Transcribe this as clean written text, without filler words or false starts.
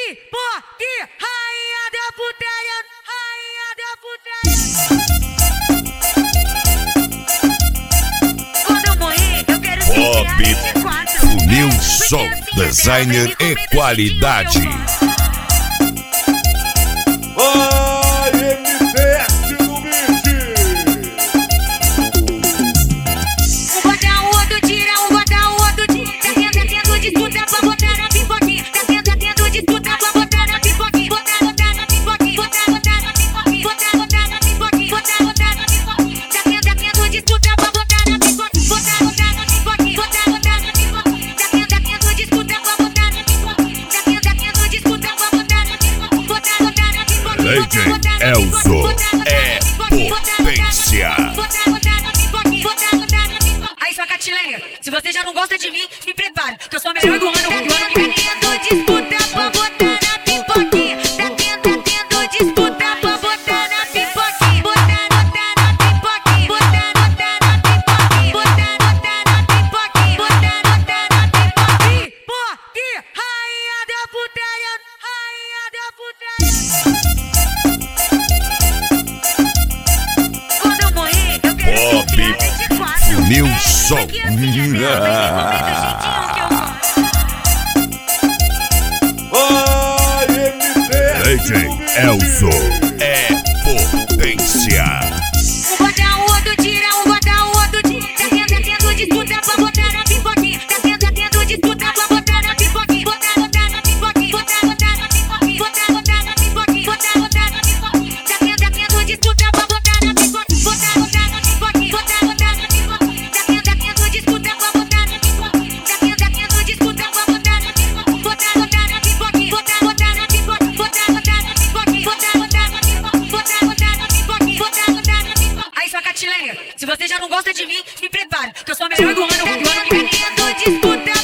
Pipoque, rainha da putaria, rainha da putaria. Quando eu morrer, eu quero ser Bob Funil Som, designer e qualidade. Vai, MCS no beat. Um bota o outro tira, um bota o outro tira. Tá tendo disputa pra botar na pipoquinha. Tá tendo disputa pra botar na pipoquinha. Botar na pipoquinha, botar na pipoquinha. Botar na pipoquinha, botar na pipoquinha. Tá tendo disputa pra botar na pipoquinha. Botar na pipoquinha, botar na pipoquinha. Tá tendo disputa pra botar na pipoquinha. Tá tendo disputa pra botar na pipoquinha. Botar na pipoquinha. Legend Elzo é potência. Aí, sua catileira, se você já não gosta de mim, me prepara, que eu sou a melhor do ano. Tá tendo disputa pra botar na pipoquinha. Tá tendo disputa pra botar na pipoquinha. Botar na pipoquinha. Botar na pipoquinha. Botar na pipoquinha. Botar na pipoquinha. Pipoque, rainha da putaria, rainha da putaria. Quando eu morrer, eu quero ser criada de quatro. Funil Som. Vai, MCS Legend Elzo é potência. Um bota o outro tira, um bota o outro tira. Tá tendo disputa pra botar na pipoquinha. Tá tendo disputa pra botar na pipoquinha. Botar na pipoquinha. Botar na pipoquinha. Botar na pipoquinha. Botar na pipoquinha. Tá tendo disputa pra botar na pipoquinha. Botar na pipoquinha. Botar na pipoquinha. Tá tendo disputa pra botar na pipoquinha. Tá tendo disputa pra botar na pipoquinha. Botar na pipoquinha. Botar na pipoquinha. Botar na pipoquinha. Botar na pipoquinha. Botar na pipoquinha. Botar na pipoquinha. Aí, sua catileira, se você já não gosta de mim, me prepara, que eu sou a melhor do ano. Tá tendo disputa